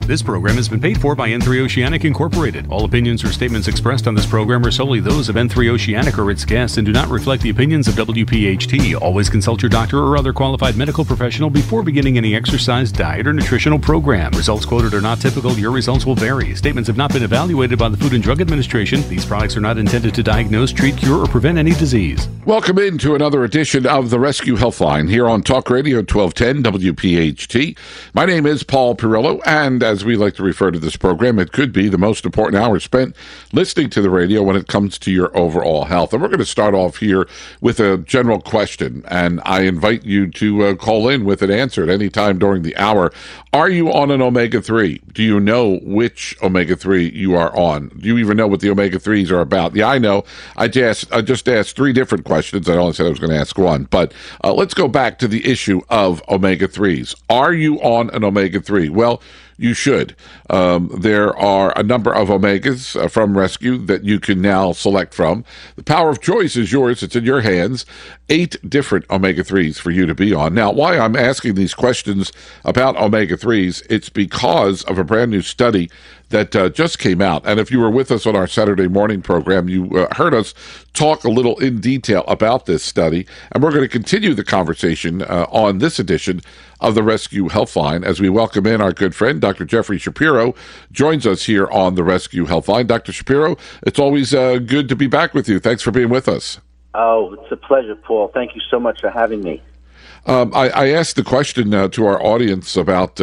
This program has been paid for by N3 Oceanic Incorporated. All opinions or statements expressed on this program are solely those of N3 Oceanic or its guests and do not reflect the opinions of WPHT. Always consult your doctor or other qualified medical professional before beginning any exercise, diet, or nutritional program. Results quoted are not typical. Your results will vary. Statements have not been evaluated by the Food and Drug Administration. These products are not intended to diagnose, treat, cure, or prevent any disease. Welcome into another edition of the Rescue Healthline here on Talk Radio 1210 WPHT. My name is Paul Pirillo, and as we like to refer to this program, it could be the most important hour spent listening to the radio when it comes to your overall health. And we're going to start off here with a general question, and I invite you to call in with an answer at any time during the hour. Are you on an omega-3? Do you know which omega-3 you are on? Do you even know what the omega-3s are about? Yeah, I know. I just asked three different questions. I only said I was going to ask one. But let's go back to the issue of omega-3s. Are you on an omega-3? Well, you should. There are a number of omegas from Rescue that you can now select from. The power of choice is yours. It's in your hands. 8 different omega-3s for you to be on. Now, why I'm asking these questions about omega-3s, it's because of a brand new study that just came out. And if you were with us on our Saturday morning program, you heard us talk a little in detail about this study. And we're going to continue the conversation on this edition of the Rescue Healthline as we welcome in our good friend, Dr. Jeffrey Shapiro, joins us here on the Rescue Healthline. Dr. Shapiro, it's always good to be back with you. Thanks for being with us. Oh, it's a pleasure, Paul. Thank you so much for having me. I asked the question to our audience about,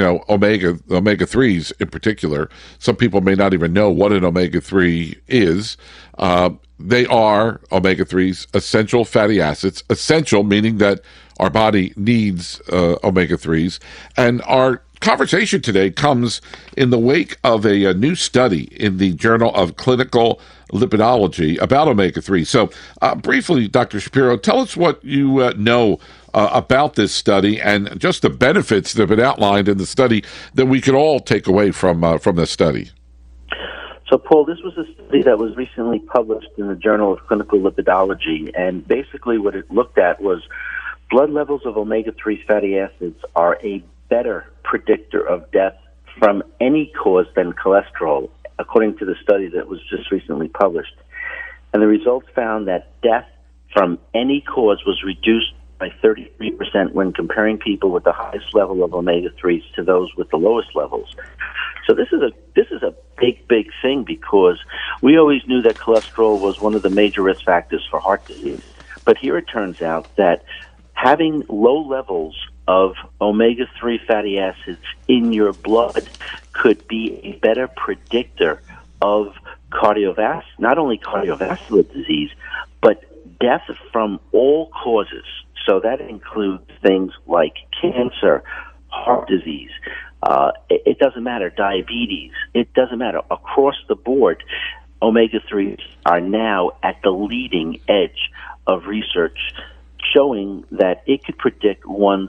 omega-3s in particular. Some people may not even know what an omega-3 is. They are, omega-3s, essential fatty acids. Essential meaning that our body needs omega-3s. And our conversation today comes in the wake of a new study in the Journal of Clinical Lipidology about omega-3. So briefly, Dr. Shapiro, tell us what you know about this study and just the benefits that have been outlined in the study that we could all take away from this study. So, Paul, this was a study that was recently published in the Journal of Clinical Lipidology, and basically what it looked at was blood levels of omega-3 fatty acids are a better predictor of death from any cause than cholesterol, according to the study that was just recently published. And the results found that death from any cause was reduced by 33% when comparing people with the highest level of omega-3s to those with the lowest levels. So this is a big thing, because we always knew that cholesterol was one of the major risk factors for heart disease. But here it turns out that having low levels of omega-3 fatty acids in your blood could be a better predictor of not only cardiovascular disease, but death from all causes. So that includes things like cancer, heart disease, it doesn't matter, diabetes, it doesn't matter. Across the board, omega-3s are now at the leading edge of research, showing that it could predict one's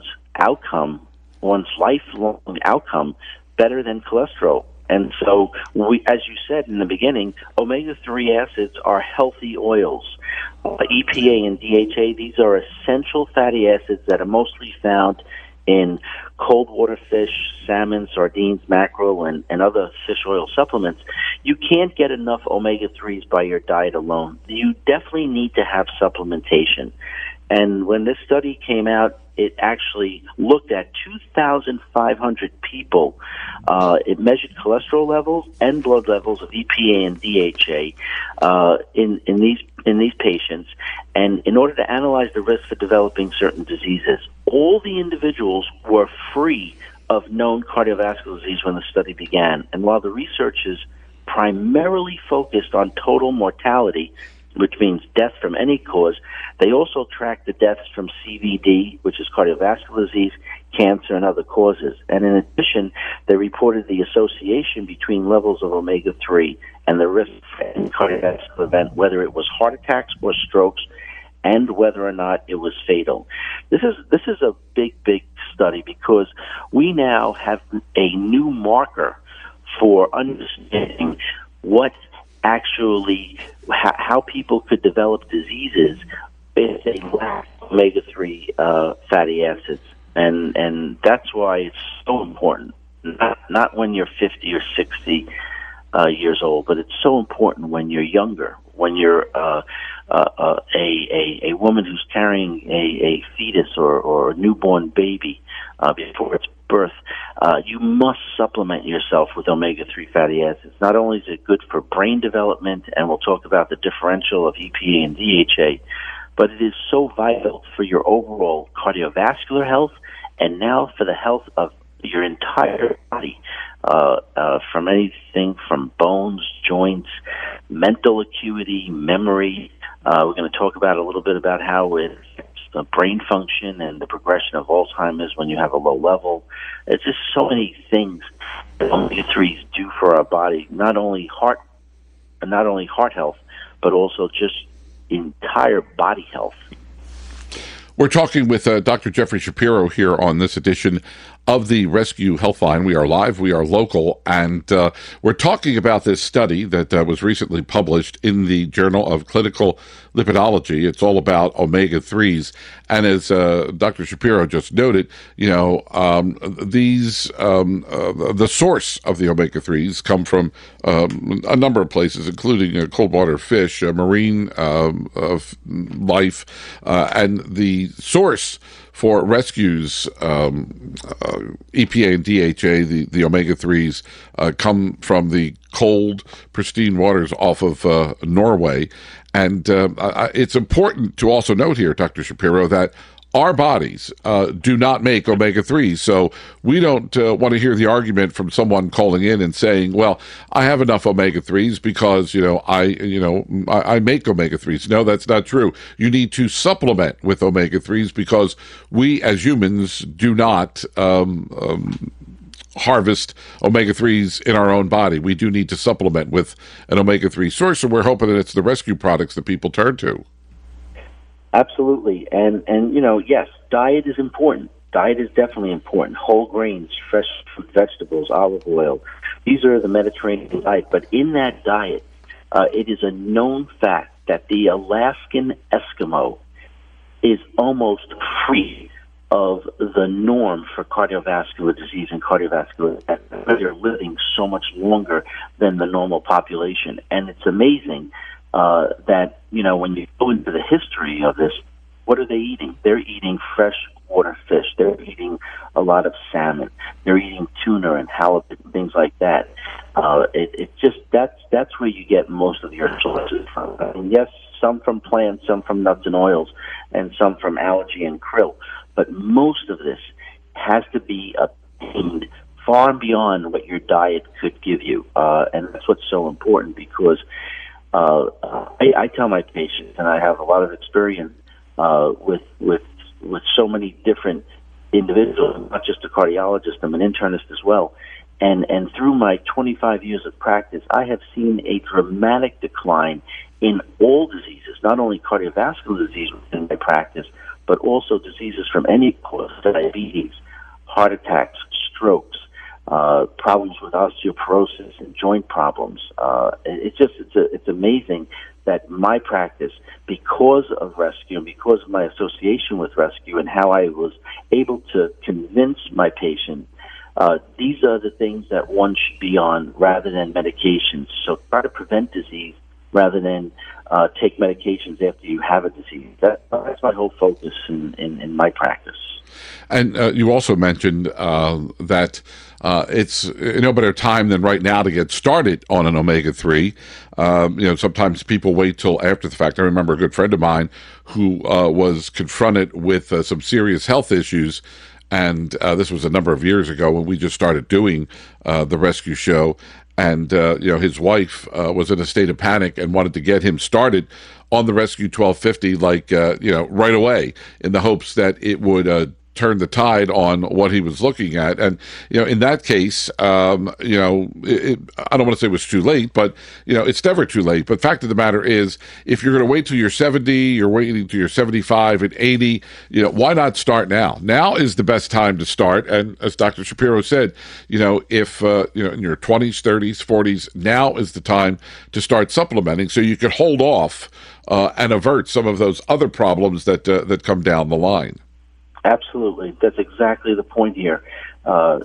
lifelong outcome, better than cholesterol. And so, as you said in the beginning, omega-3 acids are healthy oils. EPA and DHA, these are essential fatty acids that are mostly found in cold water fish, salmon, sardines, mackerel, and other fish oil supplements. You can't get enough omega-3s by your diet alone. You definitely need to have supplementation. And when this study came out, it actually looked at 2,500 people. It measured cholesterol levels and blood levels of EPA and DHA in these patients. And in order to analyze the risk for developing certain diseases, all the individuals were free of known cardiovascular disease when the study began. And while the research is primarily focused on total mortality, which means death from any cause, they also track the deaths from CVD, which is cardiovascular disease, cancer, and other causes. And in addition, they reported the association between levels of omega-3 and the risk for any cardiovascular event, whether it was heart attacks or strokes, and whether or not it was fatal. This is a big study, because we now have a new marker for understanding what actually how people could develop diseases if they lack omega-3 fatty acids, and that's why it's so important. not when you're 50 or 60 years old, but it's so important when you're younger, when you're a woman who's carrying a fetus or a newborn baby before its birth. You must supplement yourself with omega-3 fatty acids. Not only is it good for brain development, and we'll talk about the differential of EPA and DHA, but it is so vital for your overall cardiovascular health and now for the health of your entire body, from anything from bones, joints, mental acuity, memory. We're going to talk about a little bit about how it affects the brain function and the progression of Alzheimer's when you have a low level. It's just so many things that omega-3s do for our body, not only heart health, but also just entire body health. We're talking with Dr. Jeffrey Shapiro here on this edition of the Rescue Healthline. We are live, we are local, and we're talking about this study that was recently published in the Journal of Clinical Lipidology. It's all about omega-3s. And as Dr. Shapiro just noted, the source of the omega-3s come from a number of places, including cold water fish, marine life, and the source for Rescue's EPA and DHA, the omega-3s, come from the cold, pristine waters off of Norway. And it's important to also note here, Dr. Shapiro, that our bodies do not make omega-3s, so we don't want to hear the argument from someone calling in and saying, "Well, I have enough omega-3s because I make omega-3s." No, that's not true. You need to supplement with omega-3s because we, as humans, do not harvest omega-3s in our own body. We do need to supplement with an omega-3 source, and we're hoping that it's the Rescue products that people turn to. Absolutely. And yes, diet is important. Diet is definitely important. Whole grains, fresh fruit, vegetables, olive oil. These are the Mediterranean diet. But in that diet, it is a known fact that the Alaskan Eskimo is almost free of the norm for cardiovascular disease and cardiovascular death. They're living so much longer than the normal population. And it's amazing that, when you go into the history of this, what are they eating? They're eating fresh water fish. They're eating a lot of salmon. They're eating tuna and halibut and things like that. That's where you get most of your sources from. I mean, yes, some from plants, some from nuts and oils, and some from algae and krill. But most of this has to be obtained far and beyond what your diet could give you. And that's what's so important because I tell my patients, and I have a lot of experience with so many different individuals, not just a cardiologist, I'm an internist as well. And through my 25 years of practice, I have seen a dramatic decline in all diseases, not only cardiovascular disease within my practice, but also diseases from any cause, diabetes, heart attacks, strokes, problems with osteoporosis and joint problems. It's amazing that my practice, because of Rescue and because of my association with Rescue and how I was able to convince my patient, these are the things that one should be on rather than medications. So try to prevent disease rather than take medications after you have a disease. That's my whole focus in my practice. And you also mentioned that it's no better time than right now to get started on an omega-3. Sometimes people wait till after the fact. I remember a good friend of mine who was confronted with some serious health issues, and this was a number of years ago when we just started doing the Rescue Show. And, his wife was in a state of panic and wanted to get him started on the Rescue 1250, right away, in the hopes that it would turn the tide on what he was looking at. And, in that case, I don't want to say it was too late, but, it's never too late. But fact of the matter is, if you're going to wait till you're 70, you're waiting till you're 75 and 80, why not start now? Now is the best time to start. And as Dr. Shapiro said, if, in your 20s, 30s, 40s, now is the time to start supplementing so you can hold off and avert some of those other problems that come down the line. Absolutely. That's exactly the point here.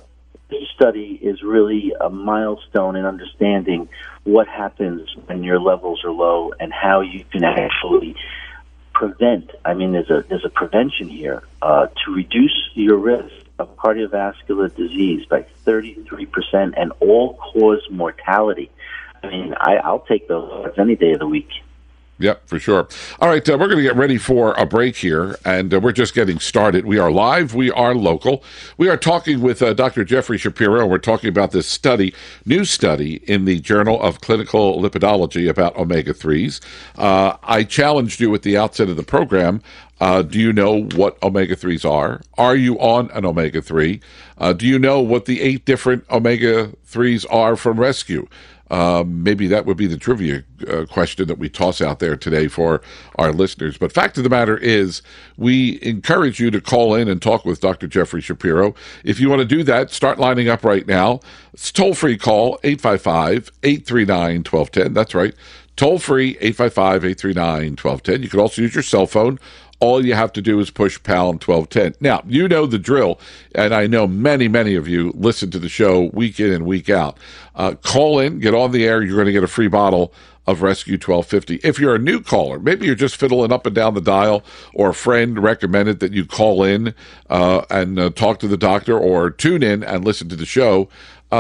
this study is really a milestone in understanding what happens when your levels are low and how you can actually prevent. I mean, there's a prevention here to reduce your risk of cardiovascular disease by 33% and all-cause mortality. I mean, I'll take those odds any day of the week. Yep, for sure. All right, we're going to get ready for a break here, and we're just getting started. We are live. We are local. We are talking with Dr. Jeffrey Shapiro. We're talking about this study, new study in the Journal of Clinical Lipidology about omega-3s. I challenged you at the outset of the program. Do you know what omega-3s are? Are you on an omega-3? Do you know what the 8 different omega-3s are from Rescue? Maybe that would be the trivia question that we toss out there today for our listeners. But fact of the matter is, we encourage you to call in and talk with Dr. Jeffrey Shapiro. If you want to do that, start lining up right now. It's toll-free call, 855-839-1210. That's right. Toll-free, 855-839-1210. You can also use your cell phone. All you have to do is push pound 1210. Now, you know the drill, and I know many, many of you listen to the show week in and week out. Call in, get on the air. You're going to get a free bottle of Rescue 1250. If you're a new caller, maybe you're just fiddling up and down the dial, or a friend recommended that you call in and talk to the doctor, or tune in and listen to the show.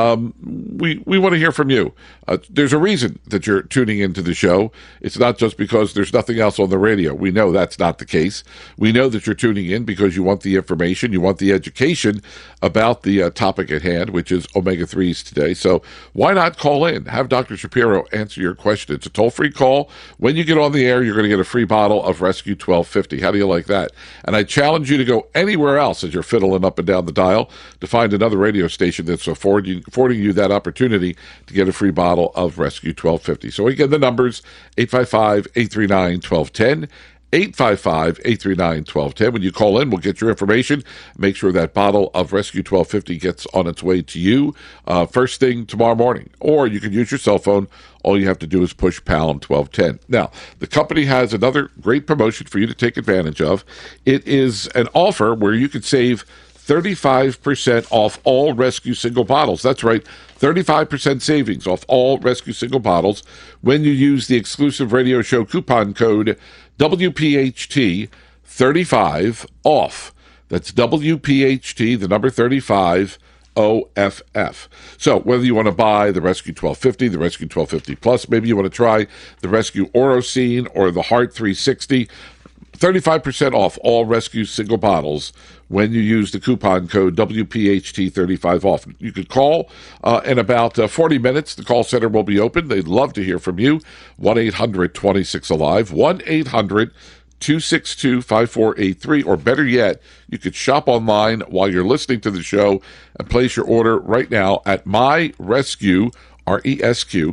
We want to hear from you. There's a reason that you're tuning into the show. It's not just because there's nothing else on the radio. We know that's not the case. We know that you're tuning in because you want the information, you want the education about the topic at hand, which is omega-3s today. So why not call in? Have Dr. Shapiro answer your question. It's a toll-free call. When you get on the air, you're going to get a free bottle of Rescue 1250. How do you like that? And I challenge you to go anywhere else as you're fiddling up and down the dial to find another radio station that's affording you that opportunity to get a free bottle of Rescue 1250. So again, the numbers, 855-839-1210, 855-839-1210. When you call in, we'll get your information. Make sure that bottle of Rescue 1250 gets on its way to you first thing tomorrow morning. Or you can use your cell phone. All you have to do is push pound 1210. Now, the company has another great promotion for you to take advantage of. It is an offer where you can save 35% off all Rescue single bottles. That's right, 35% savings off all Rescue single bottles when you use the exclusive radio show coupon code WPHT35 off. That's WPHT, the number 35, OFF. So whether you want to buy the Rescue 1250, the Rescue 1250 Plus, maybe you want to try the Rescue Orosine or the Heart 360, 35% off all Rescue single bottles when you use the coupon code WPHT35 off. You could call in about 40 minutes. The call center will be open. They'd love to hear from you. 1-800-26-ALIVE, 1-800-262-5483, or better yet, you could shop online while you're listening to the show and place your order right now at MyRescue, RESQ,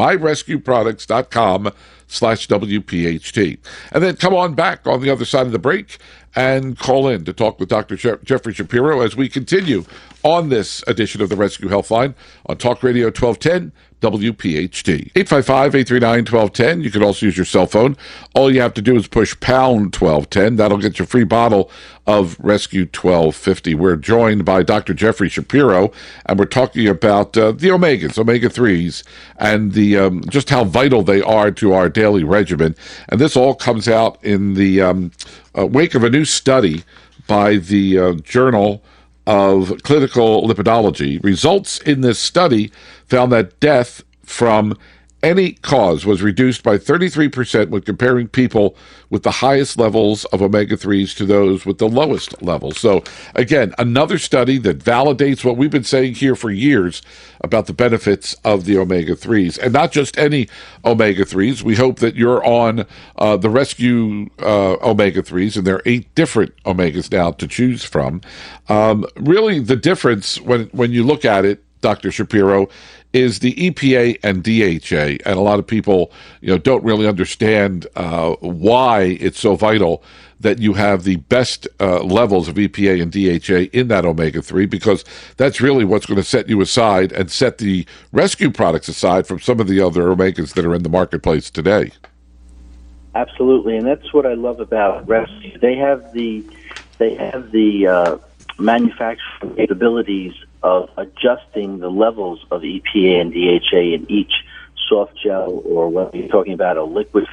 myrescueproducts.com/WPHT. And then come on back on the other side of the break and call in to talk with Dr. Jeffrey Shapiro as we continue on this edition of the Rescue Healthline on Talk Radio 1210 WPHT. 855-839-1210. You can also use your cell phone. All you have to do is push pound 1210. That'll get you a free bottle of Rescue 1250. We're joined by Dr. Jeffrey Shapiro, and we're talking about the omegas, omega-3s, and the just how vital they are to our daily regimen. And this all comes out in the wake of a new study by the Journal of Clinical Lipidology. Results in this study found that death from any cause was reduced by 33% when comparing people with the highest levels of omega-3s to those with the lowest levels. So, again, another study that validates what we've been saying here for years about the benefits of the omega-3s. And not just any omega-3s. We hope that you're on the Rescue omega-3s, and there are 8 different omegas now to choose from. Really, the difference, when you look at it, Dr. Shapiro, is the EPA and DHA, and a lot of people, don't really understand why it's so vital that you have the best levels of EPA and DHA in that omega-3, because that's really what's going to set you aside and set the Rescue products aside from some of the other omegas that are in the marketplace today. Absolutely, and that's what I love about Rescue. They have the manufacturing capabilities of adjusting the levels of EPA and DHA in each soft gel, or whether you're talking about a liquid.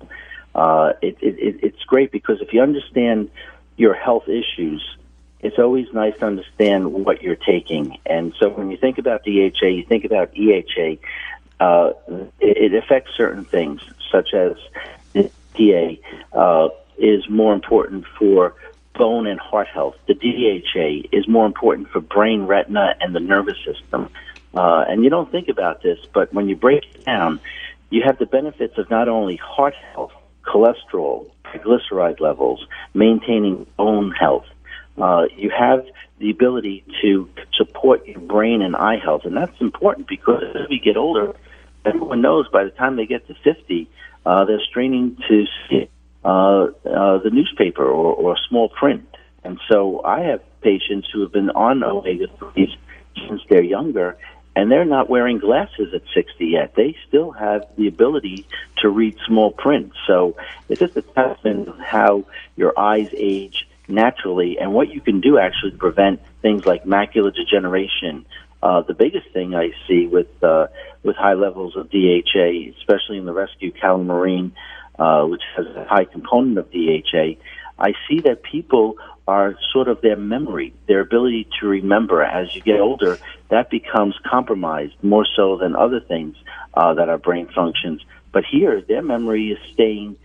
It's great because if you understand your health issues, it's always nice to understand what you're taking. And so when you think about DHA, you think about EHA. It affects certain things, such as the EPA is more important for bone and heart health. The DHA is more important for brain, retina, and the nervous system. And you don't think about this, but when you break it down, you have the benefits of not only heart health, cholesterol, triglyceride levels, maintaining bone health. You have the ability to support your brain and eye health, and that's important because as we get older, everyone knows by the time they get to 50, they're straining to see the newspaper or small print. And so I have patients who have been on omega-3s since they're younger, and they're not wearing glasses at 60 yet. They still have the ability to read small print. So it's just a testament of how your eyes age naturally and what you can do actually to prevent things like macular degeneration. The biggest thing I see with high levels of DHA, especially in the Rescue Calamarine, which has a high component of DHA, I see that people are sort of their memory, their ability to remember as you get older, that becomes compromised more so than other things that are brain functions. But here, their memory is staying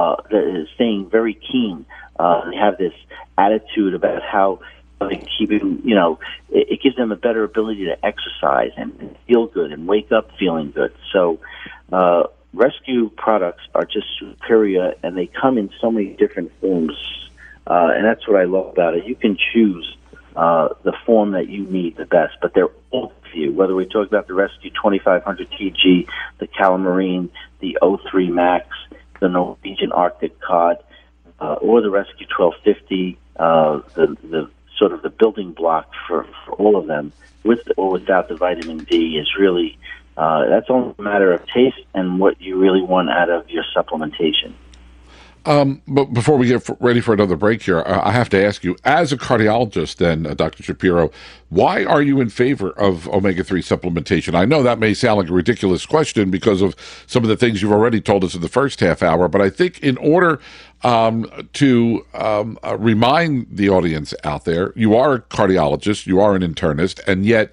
very keen. They have this attitude about how they keep it, it gives them a better ability to exercise and feel good and wake up feeling good. So Rescue products are just superior, and they come in so many different forms. And that's what I love about it. You can choose the form that you need the best, but they're all for you. Whether we talk about the Rescue 2500 TG, the Calamarine, the O3 Max, the Norwegian Arctic Cod, or the Rescue 1250, the sort of the building block for all of them, with or without the vitamin D, is really that's only a matter of taste and what you really want out of your supplementation. But before we get ready for another break here, I have to ask you, as a cardiologist then, Dr. Shapiro, why are you in favor of omega-3 supplementation? I know that may sound like a ridiculous question because of some of the things you've already told us in the first half hour, but I think in order to remind the audience out there, you are a cardiologist, you are an internist, and yet,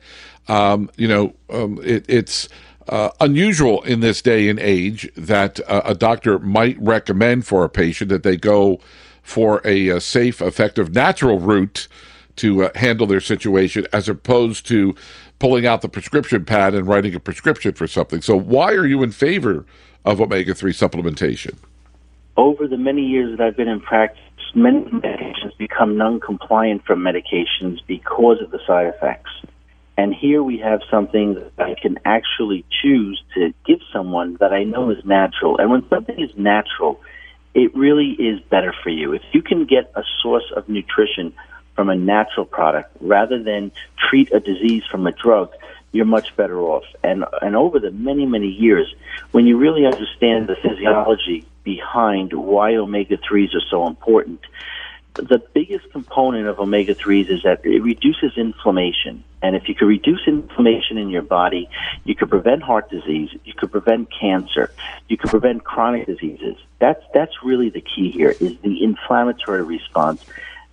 it's unusual in this day and age that a doctor might recommend for a patient that they go for a safe, effective, natural route to handle their situation, as opposed to pulling out the prescription pad and writing a prescription for something. So why are you in favor of omega-3 supplementation? Over the many years that I've been in practice, many medications become non-compliant from medications because of the side effects. And here we have something that I can actually choose to give someone that I know is natural. And when something is natural, it really is better for you. If you can get a source of nutrition from a natural product rather than treat a disease from a drug, you're much better off. And over the many, many years, when you really understand the physiology behind why omega-3s are so important, the biggest component of omega-3s is that it reduces inflammation. And if you could reduce inflammation in your body, you could prevent heart disease, you could prevent cancer, you could prevent chronic diseases. That's really the key here, is the inflammatory response,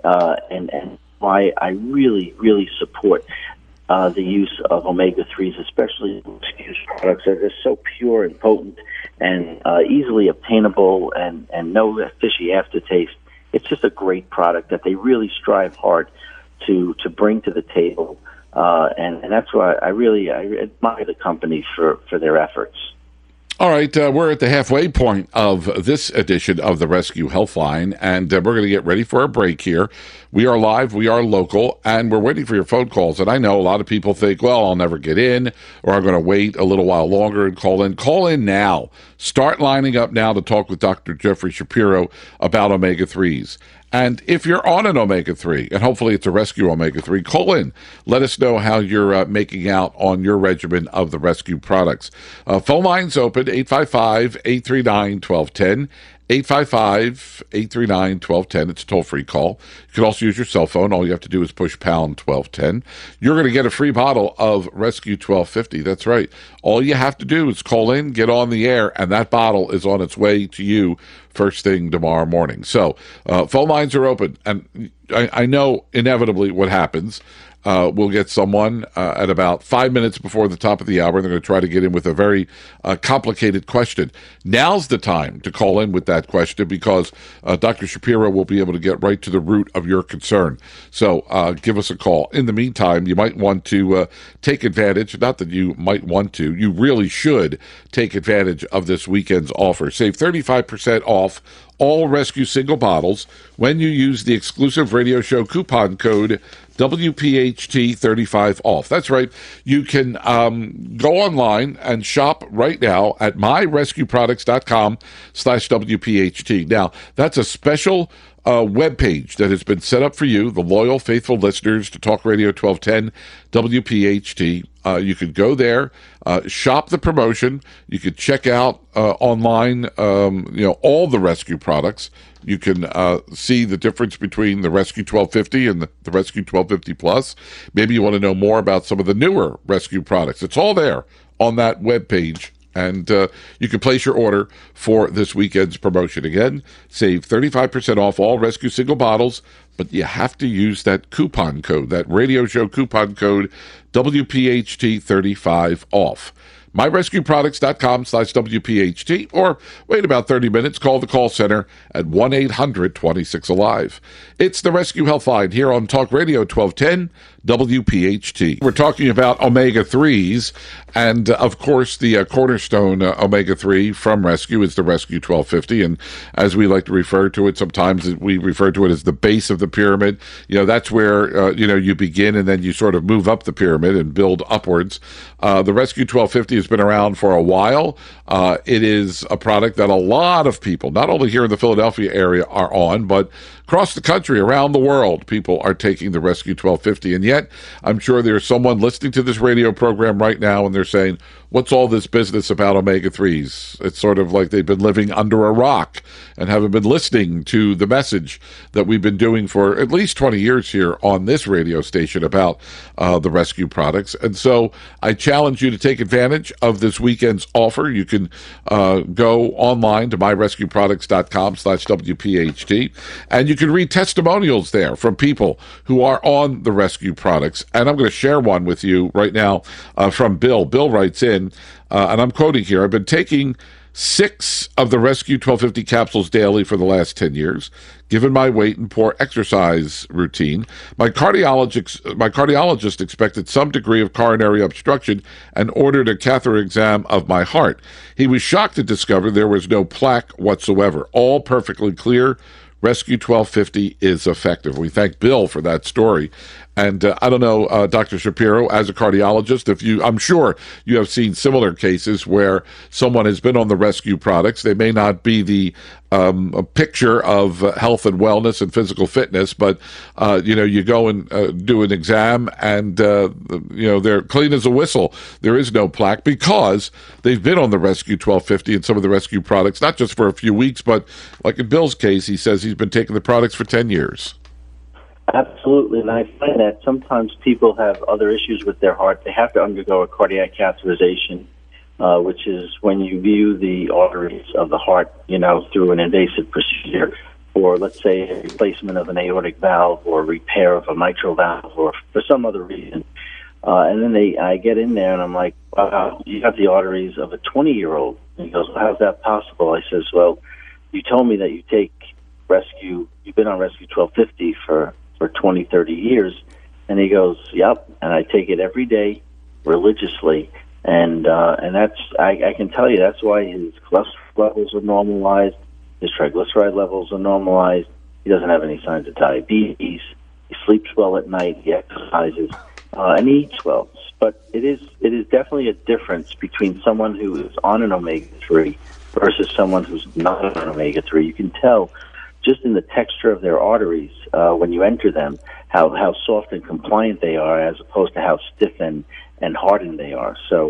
and why I really, really support the use of omega-3s, especially Rescue's products that are so pure and potent and easily obtainable and no fishy aftertaste. It's just a great product that they really strive hard to bring to the table, and that's why I admire the company for their efforts. All right, we're at the halfway point of this edition of the Rescue Healthline, and we're going to get ready for a break here. We are live, we are local, and we're waiting for your phone calls. And I know a lot of people think, well, I'll never get in, or I'm going to wait a little while longer and call in. Call in now. Start lining up now to talk with Dr. Jeffrey Shapiro about omega-3s. And if you're on an omega-3, and hopefully it's a Rescue omega-3, call in. Let us know how you're making out on your regimen of the Rescue products. Phone lines open, 855-839-1210, 855-839-1210. It's a toll-free call. You can also use your cell phone. All you have to do is push pound 1210. You're going to get a free bottle of Rescue 1250. That's right. All you have to do is call in, get on the air, and that bottle is on its way to you first thing tomorrow morning. So phone lines are open, and I know inevitably what happens. We'll get someone at about 5 minutes before the top of the hour. They're going to try to get in with a very complicated question. Now's the time to call in with that question because Dr. Shapiro will be able to get right to the root of your concern. So give us a call. In the meantime, you might want to take advantage, not that you might want to, you really should take advantage of this weekend's offer. Save 35% off all Rescue single bottles when you use the exclusive radio show coupon code WPHT35 off. That's right. You can go online and shop right now at myrescueproducts.com/WPHT. Now, that's a special web page that has been set up for you, the loyal, faithful listeners to Talk Radio 1210 WPHT. You could go there, shop the promotion. You could check out online, all the Rescue products. You can see the difference between the Rescue 1250 and the Rescue 1250 Plus. Maybe you want to know more about some of the newer Rescue products. It's all there on that web page. And you can place your order for this weekend's promotion. Again, save 35% off all Rescue single bottles, but you have to use that coupon code, that radio show coupon code, WPHT35 off. myrescueproducts.com/WPHT, or wait about 30 minutes, call the call center at 1-800-26-ALIVE. It's the Rescue Healthline here on Talk Radio 1210 WPHT. We're talking about omega-3s, and of course the cornerstone omega-3 from Rescue is the Rescue 1250, and as we like to refer to it, sometimes we refer to it as the base of the pyramid. That's where you begin and then you sort of move up the pyramid and build upwards. The Rescue 1250 has been around for a while. It is a product that a lot of people, not only here in the Philadelphia area, are on, but across the country, around the world, people are taking the Rescue 1250. And yet, I'm sure there's someone listening to this radio program right now and they're saying, what's all this business about omega-3s? It's sort of like they've been living under a rock and haven't been listening to the message that we've been doing for at least 20 years here on this radio station about the Rescue products. And so I challenge you to take advantage of this weekend's offer. You can go online to myrescueproducts.com/WPHT, and you can read testimonials there from people who are on the Rescue products. And I'm going to share one with you right now from Bill. Bill writes in, and I'm quoting here, I've been taking 6 of the Rescue 1250 capsules daily for the last 10 years. Given my weight and poor exercise routine, my cardiologist expected some degree of coronary obstruction and ordered a catheter exam of my heart. He was shocked to discover there was no plaque whatsoever. All perfectly clear. Rescue 1250 is effective. We thank Bill for that story. And I don't know, Dr. Shapiro, as a cardiologist, I'm sure you have seen similar cases where someone has been on the Rescue products. They may not be the a picture of health and wellness and physical fitness, but you go and do an exam, and they're clean as a whistle. There is no plaque because they've been on the Rescue 1250 and some of the Rescue products, not just for a few weeks, but like in Bill's case, he says he's been taking the products for 10 years. Absolutely, and I find that sometimes people have other issues with their heart. They have to undergo a cardiac catheterization, which is when you view the arteries of the heart, through an invasive procedure, or let's say a replacement of an aortic valve or repair of a mitral valve or for some other reason. And then I get in there and I'm like, wow, you have the arteries of a 20-year-old. And he goes, well, how's that possible? I says, well, you told me that you take Rescue, you've been on Rescue 1250 for 20, 30 years. And he goes, yep, and I take it every day religiously. And that's, I can tell you, that's why his cholesterol levels are normalized, his triglyceride levels are normalized, he doesn't have any signs of diabetes, he sleeps well at night, he exercises, and he eats well. But it is definitely a difference between someone who is on an omega-3 versus someone who's not on an omega-3. You can tell just in the texture of their arteries when you enter them how soft and compliant they are as opposed to how stiff and hardened they are. So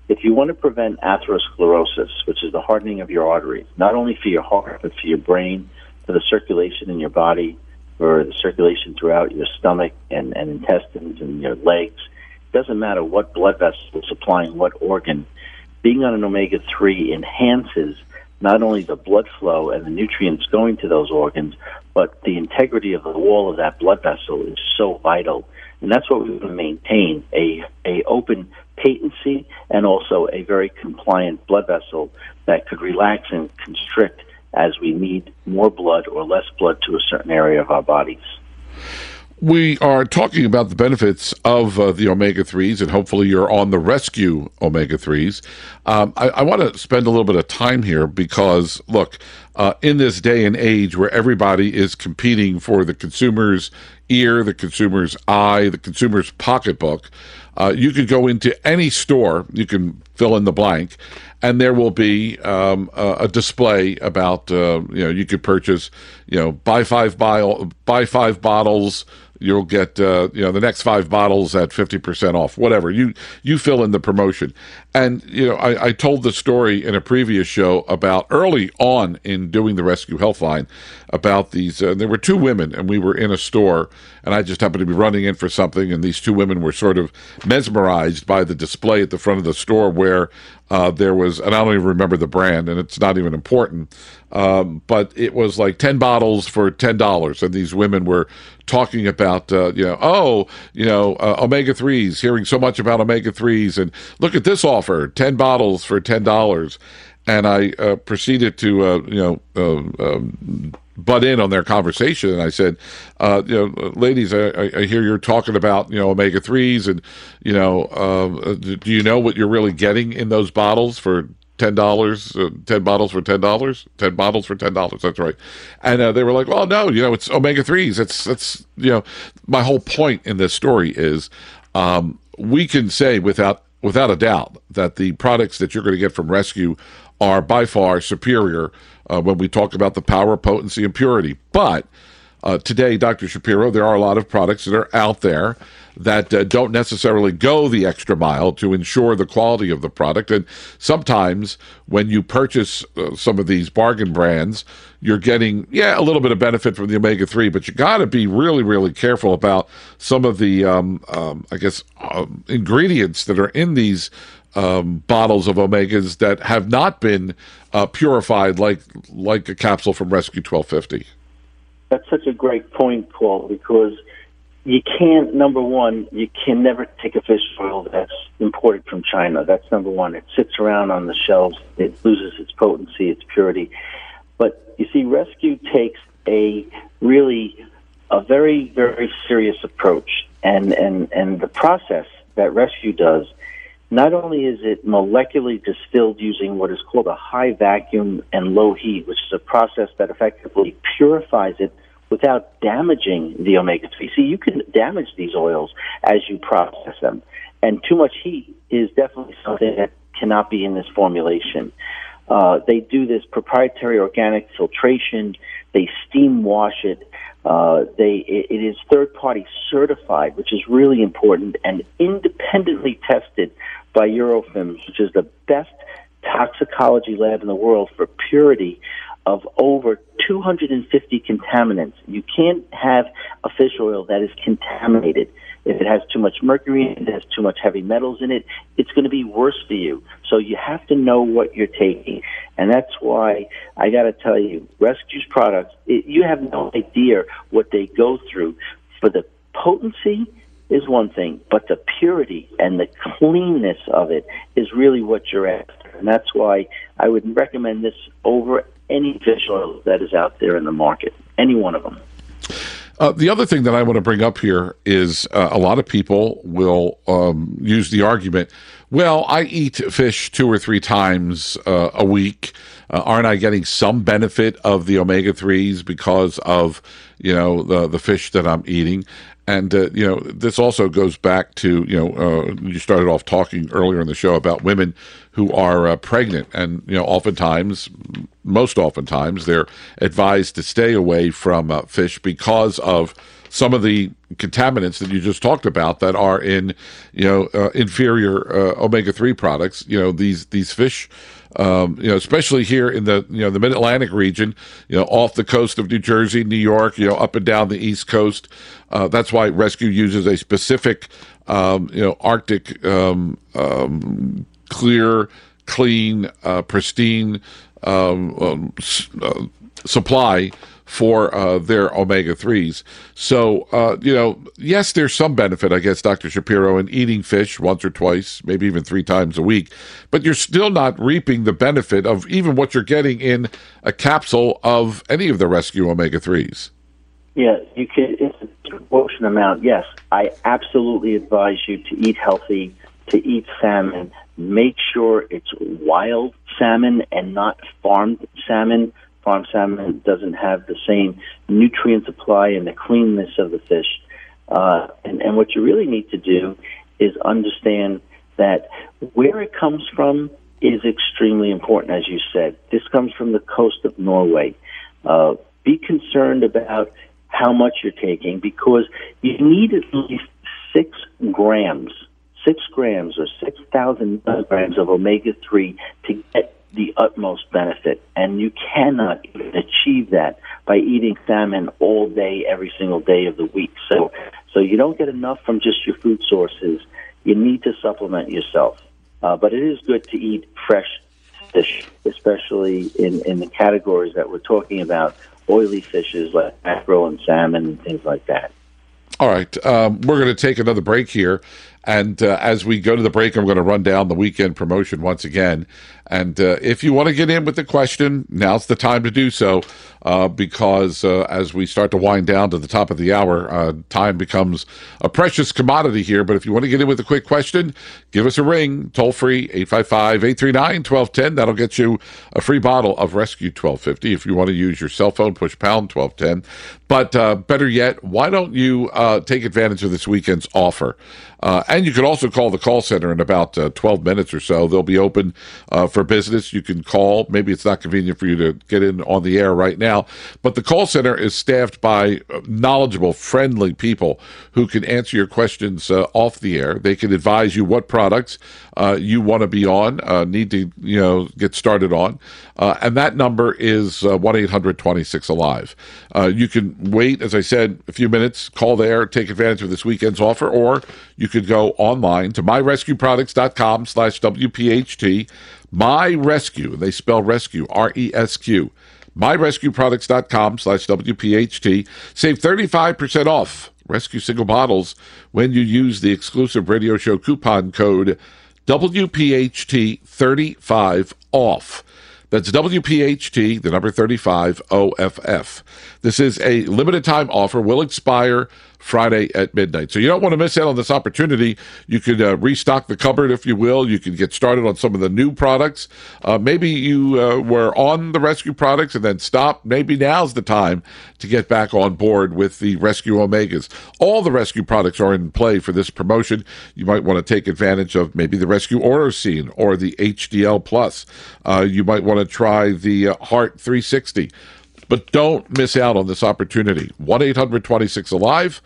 if you want to prevent atherosclerosis, which is the hardening of your arteries, not only for your heart, but for your brain, for the circulation in your body, for the circulation throughout your stomach and intestines and your legs, it doesn't matter what blood vessel is supplying what organ, being on an omega-3 enhances not only the blood flow and the nutrients going to those organs, but the integrity of the wall of that blood vessel is so vital. And that's what we want to maintain, a open patency and also a very compliant blood vessel that could relax and constrict as we need more blood or less blood to a certain area of our bodies. We are talking about the benefits of the omega-3s, and hopefully you're on the rescue omega-3s. I want to spend a little bit of time here because, look, in this day and age where everybody is competing for the consumer's ear, the consumer's eye, the consumer's pocketbook, you could go into any store, you can fill in the blank, and there will be a display about, you could purchase, buy five bottles, you'll get, the next 5 bottles at 50% off, whatever. You fill in the promotion. And, I told the story in a previous show about early on in doing the Rescue Healthline about these, there were 2 women, and we were in a store, and I just happened to be running in for something, and these 2 women were sort of mesmerized by the display at the front of the store where there was, and I don't even remember the brand, and it's not even important, but it was like 10 bottles for $10, and these women were talking about, omega-3s, hearing so much about omega-3s, and look at this offer, 10 bottles for $10. And I proceeded to, butt in on their conversation, and I said, ladies, I hear you're talking about, omega-3s, and, do you know what you're really getting in those bottles for $10, 10 bottles for $10, 10 bottles for $10. That's right. And they were like, well, no, it's omega-3s. That's my whole point in this story is we can say without a doubt that the products that you're going to get from Rescue are by far superior when we talk about the power, potency, and purity. But today, Dr. Shapiro, there are a lot of products that are out there that don't necessarily go the extra mile to ensure the quality of the product. And sometimes when you purchase some of these bargain brands, you're getting, a little bit of benefit from the omega-3, but you got to be really, really careful about some of the, ingredients that are in these bottles of omegas that have not been purified like a capsule from Rescue 1250. That's such a great point, Paul, because you can't, number one, you can never take a fish oil that's imported from China. That's number one. It sits around on the shelves. It loses its potency, its purity. But you see, Rescue takes a very, very serious approach. And the process that Rescue does, not only is it molecularly distilled using what is called a high vacuum and low heat, which is a process that effectively purifies it without damaging the omega-3. See, you can damage these oils as you process them, and too much heat is definitely something that cannot be in this formulation. They do this proprietary organic filtration. They steam wash it. It is third-party certified, which is really important, and independently tested by Eurofins, which is the best toxicology lab in the world for purity of over 250 contaminants. You can't have a fish oil that is contaminated. If it has too much mercury in it, it has too much heavy metals in it, it's going to be worse for you. So you have to know what you're taking. And that's why I got to tell you, Rescue's products, you have no idea what they go through. For the potency is one thing, but the purity and the cleanness of it is really what you're after. And that's why I would recommend this over any fish oil that is out there in the market, any one of them. The other thing that I want to bring up here is a lot of people will use the argument, well, I eat fish 2 or 3 times a week. Aren't I getting some benefit of the omega-3s because of, the fish that I'm eating? And, this also goes back to, you started off talking earlier in the show about women who are pregnant. And, most oftentimes, they're advised to stay away from fish because of some of the contaminants that you just talked about that are in, inferior omega-3 products. These fish, especially here in the the Mid-Atlantic region, off the coast of New Jersey, New York, up and down the East Coast. That's why Rescue uses a specific, Arctic, clear, clean, pristine supply for their omega-3s. So, yes, there's some benefit, I guess, Dr. Shapiro, in eating fish once or twice, maybe even 3 times a week, but you're still not reaping the benefit of even what you're getting in a capsule of any of the Rescue omega-3s. Yeah, you can. It's a disproportionate amount. Yes, I absolutely advise you to eat healthy, to eat salmon. Make sure it's wild salmon and not farmed salmon. Farm salmon doesn't have the same nutrient supply and the cleanness of the fish. And what you really need to do is understand that where it comes from is extremely important, as you said. This comes from the coast of Norway. Be concerned about how much you're taking, because you need at least 6 grams or 6,000 milligrams of omega-3 to get the utmost benefit, and you cannot even achieve that by eating salmon all day, every single day of the week. So you don't get enough from just your food sources. You need to supplement yourself. But it is good to eat fresh fish, especially in the categories that we're talking about, oily fishes like mackerel and salmon and things like that. All right. We're going to take another break here. And as we go to the break, I'm going to run down the weekend promotion once again. And if you want to get in with the question, now's the time to do so, because as we start to wind down to the top of the hour, time becomes a precious commodity here. But if you want to get in with a quick question, give us a ring, toll free, 855-839-1210. That'll get you a free bottle of Rescue 1250. If you want to use your cell phone, push pound 1210. But better yet, why don't you take advantage of this weekend's offer? And you can also call the call center in about 12 minutes or so. They'll be open for business. You can call. Maybe it's not convenient for you to get in on the air right now, but the call center is staffed by knowledgeable, friendly people who can answer your questions off the air. They can advise you what products you want to be on, need to get started on, and that number is 1-800-26-ALIVE. You can wait, as I said, a few minutes, call there, take advantage of this weekend's offer, or you could go online to myrescueproducts.com/WPHT. MyRescue, they spell rescue, RESQ. myrescueproducts.com/WPHT. Save 35% off Rescue single bottles when you use the exclusive radio show coupon code WPHT35 off. That's WPHT, the number 35, OFF. This is a limited time offer, will expire Friday at midnight. So you don't want to miss out on this opportunity. You could restock the cupboard, if you will. You can get started on some of the new products. Maybe you were on the Rescue products and then stopped. Maybe now's the time to get back on board with the Rescue Omegas. All the Rescue products are in play for this promotion. You might want to take advantage of maybe the Rescue Orosine or the HDL Plus. You might want to try the Heart 360. But don't miss out on this opportunity. 1-800-26-ALIVE,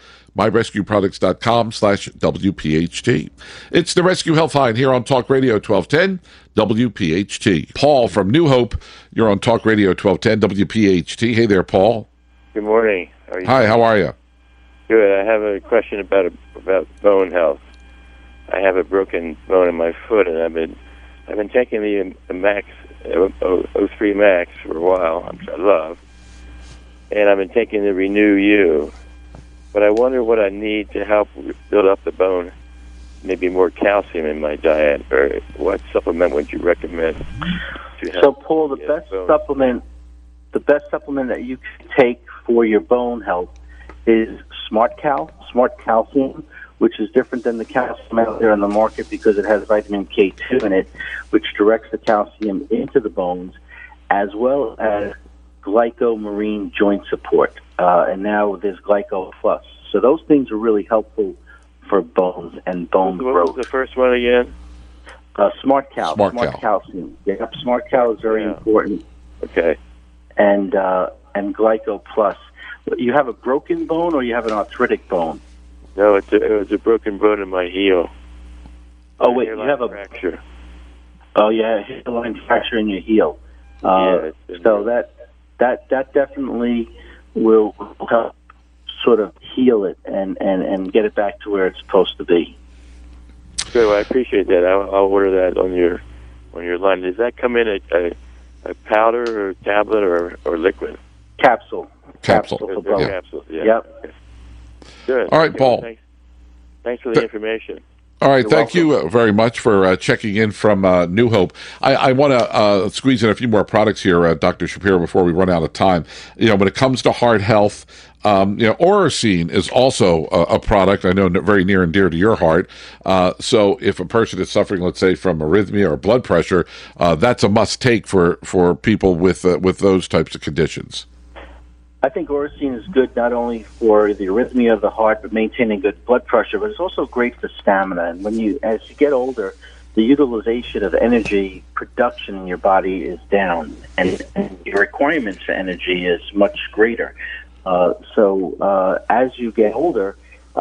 myrescueproducts.com/WPHT. It's the Rescue Health Line here on Talk Radio 1210 WPHT. Paul from New Hope, you're on Talk Radio 1210 WPHT. Hey there, Paul. Good morning. Hi, how are you? Good. I have a question about bone health. I have a broken bone in my foot, and I've been taking the Max O3 Max for a while, which I love. And I've been taking the Renew U. But I wonder what I need to help build up the bone, maybe more calcium in my diet, or what supplement would you recommend to help? So, Paul, the best supplement that you can take for your bone health is Smart Calcium, which is different than the calcium out there on the market because it has vitamin K2 in it, which directs the calcium into the bones, as well as Glycomarine joint support, and now there's Glyco Plus. So those things are really helpful for bones and bone growth. What was the first one again? Smart Calcium. Yep, Smart Cal is very important. Okay. And Glyco Plus. You have a broken bone or you have an arthritic bone? No, it was a broken bone in my heel. Oh, wait, you have a fracture. Oh, yeah, hairline fracture in your heel. So that definitely will help sort of heal it and get it back to where it's supposed to be. Good, well, I appreciate that. I'll order that on your line. Does that come in a powder or tablet or liquid? Capsule. Capsule. Capsule. Yeah. Yep. Good. All right, Paul. Thanks for the information. All right, You're thank welcome. you very much for checking in from New Hope. I want to squeeze in a few more products here, Dr. Shapiro, before we run out of time. When it comes to heart health, Oracine is also a product I know very near and dear to your heart. So if a person is suffering, let's say, from arrhythmia or blood pressure, that's a must-take for people with those types of conditions. I think Oracine is good not only for the arrhythmia of the heart, but maintaining good blood pressure, but it's also great for stamina. And as you get older, the utilization of energy production in your body is down, and your requirements for energy is much greater. So as you get older,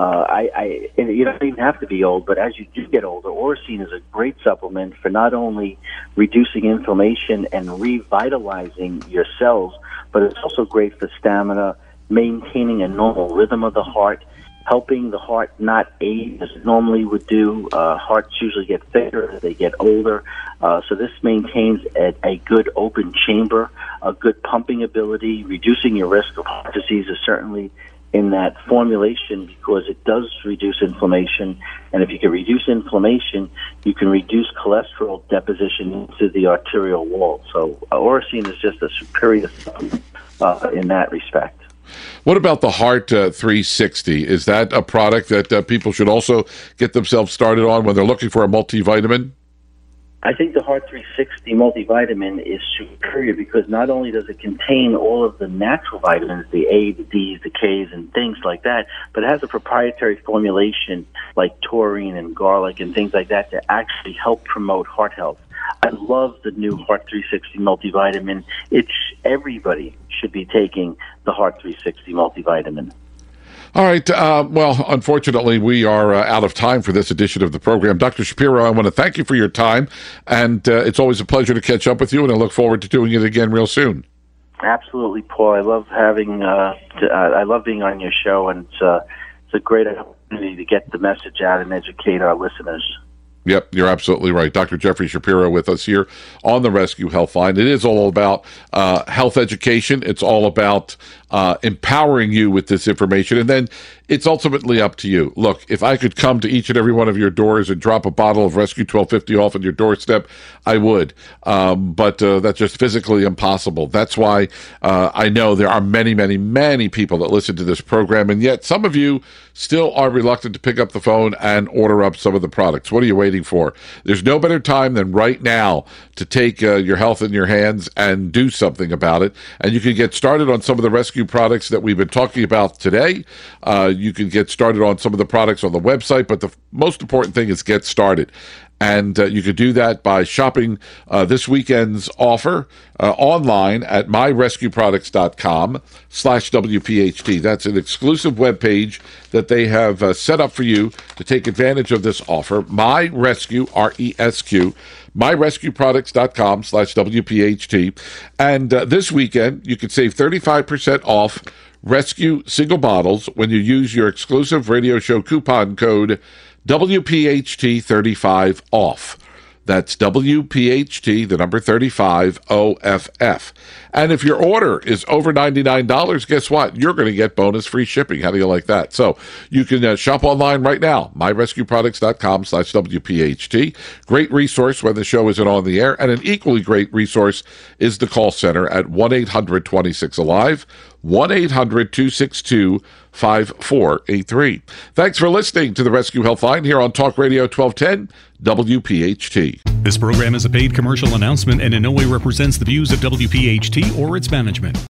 you don't even have to be old, but as you do get older, Oracine is a great supplement for not only reducing inflammation and revitalizing your cells, but it's also great for stamina, maintaining a normal rhythm of the heart, helping the heart not age as it normally would do. Hearts usually get thicker as they get older. So this maintains a good open chamber, a good pumping ability. Reducing your risk of heart disease is certainly in that formulation because it does reduce inflammation. And if you can reduce inflammation, you can reduce cholesterol deposition into the arterial wall. So Oracine is just a superior supplement in that respect. What about the Heart 360? Is that a product that people should also get themselves started on when they're looking for a multivitamin? I think the Heart 360 multivitamin is superior because not only does it contain all of the natural vitamins, the A, the D's, the K's, and things like that, but it has a proprietary formulation like taurine and garlic and things like that to actually help promote heart health. I love the new Heart 360 multivitamin. Everybody should be taking the Heart 360 multivitamin. All right. Well, unfortunately, we are out of time for this edition of the program. Dr. Shapiro, I want to thank you for your time, and it's always a pleasure to catch up with you, and I look forward to doing it again real soon. Absolutely, Paul. I love I love being on your show, and it's a great opportunity to get the message out and educate our listeners. Yep, you're absolutely right. Dr. Jeffrey Shapiro with us here on the Rescue Healthline. It is all about health education. It's all about empowering you with this information. And then it's ultimately up to you. Look, if I could come to each and every one of your doors and drop a bottle of Rescue 1250 off on your doorstep, I would. But that's just physically impossible. That's why I know there are many, many, many people that listen to this program, and yet some of you still are reluctant to pick up the phone and order up some of the products. What are you waiting for? There's no better time than right now to take your health in your hands and do something about it. And you can get started on some of the Rescue products that we've been talking about today. You can get started on some of the products on the website, but the most important thing is get started. And you could do that by shopping this weekend's offer online at myrescueproducts.com/WPHT. That's an exclusive webpage that they have set up for you to take advantage of this offer. MyRescue, RESQ, myrescueproducts.com/WPHT. And this weekend, you could save 35% off Rescue single bottles when you use your exclusive radio show coupon code WPHT35 off. That's WPHT, the number 35, OFF. And if your order is over $99, guess what? You're going to get bonus free shipping. How do you like that? So you can shop online right now, myrescueproducts.com/WPHT. Great resource when the show isn't on the air. And an equally great resource is the call center at 1-800-26-ALIVE, 1-800-262-5483. Thanks for listening to the Rescue Healthline here on Talk Radio 1210 WPHT. This program is a paid commercial announcement and in no way represents the views of WPHT or its management.